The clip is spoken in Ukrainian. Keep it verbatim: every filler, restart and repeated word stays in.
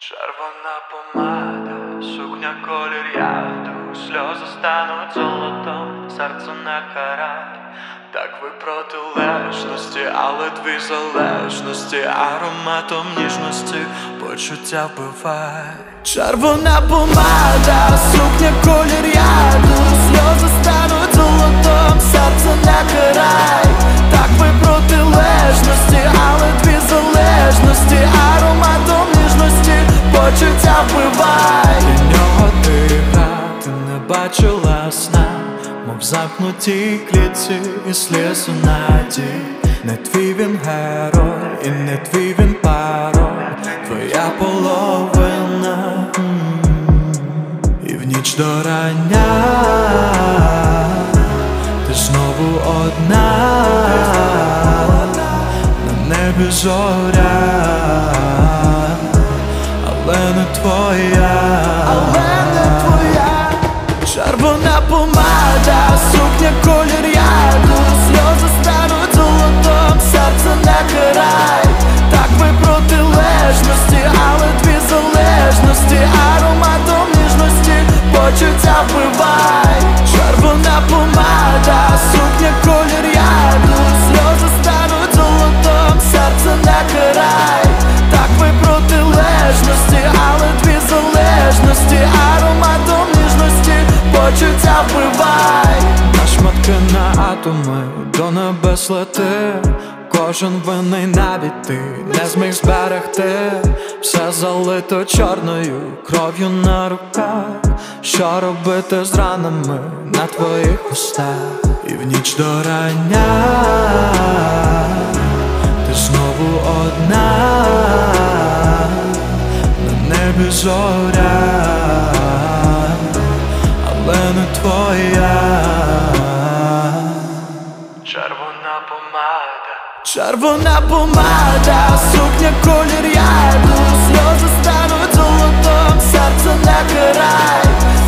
Червона помада, сукня колір яду, сльози стануть золотом, серце не карай. Так ви протилежності, але дві залежності, ароматом ніжності почуття вбивай. Червона помада, сукня колір яду, сльози стануть золотом, серце не карай. Так ви протилежності, але дві залежності, ароматом ніжності почуття вбивай. Для нього ти гра, ти не бачила сна, мов в замкнутій клітці і сліз у наді. Не твій він герой і не твій він пароль, твоя половина. І в ніч до рання ти знову одна, на небі зоря, але не твоя, але не твоя. Червона помада, сукня колір яду, сльози стануть золотом, серце не карай. Так ви протилежності, але дві залежності, ароматом ніжності почуття вбивай. Червона помада, сукня колір яду, сльози стануть золотом, серце не карай. Так ви протилежності, але дві залежності, ароматом ніжності почуття вбивай. На шматки, на атоми до небес лети, кожен винний, навіть ти не зміг зберегти. Все залито чорною кров'ю на руках. Що робити з ранами на твоїх устах? І в ніч до рання ти знову одна, на небі зоря, але не твоя. Червона помада, червона помада, сукня колір яду, сльози стануть золотом, серце не карай.